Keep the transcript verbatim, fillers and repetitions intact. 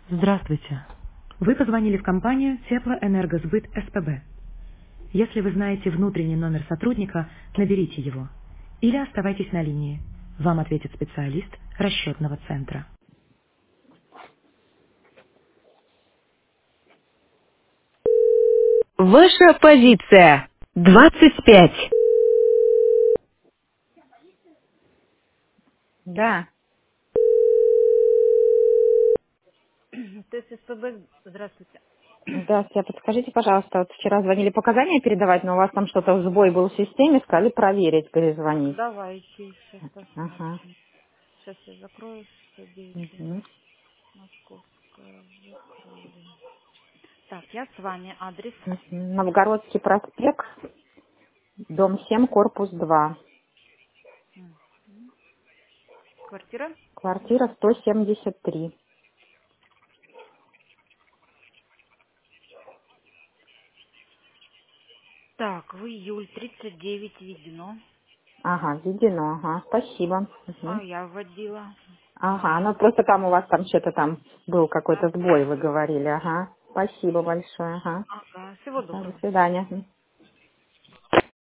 Здравствуйте. Вы позвонили в компанию Теплоэнергосбыт СПБ. Если вы знаете внутренний номер сотрудника, наберите его. Или оставайтесь на линии. Вам ответит специалист расчетного центра. Ваша позиция. двадцать пять. Да. ТССПБ, здравствуйте. Здравствуйте. А подскажите, пожалуйста, вот вчера звонили показания передавать, но у вас там что-то сбой был в системе, сказали проверить, перезвонить. Давайте сейчас Ага. посмотрим. Сейчас я закрою шестьдесят девять Мгм. тринадцать. Московская. Закрыли. Так, я с вами. Адрес. Мгм. Новгородский проспект, дом семь, корпус два. М. Квартира. Квартира сто семьдесят три. Так, в июль тридцать девять введено. Ага, введено, ага, спасибо. А Мгм. я вводила. Ага, ну просто там у вас там что-то там был Да. какой-то сбой, вы говорили, ага. Спасибо большое, ага. Ага. Всего Ага, до доброго. свидания.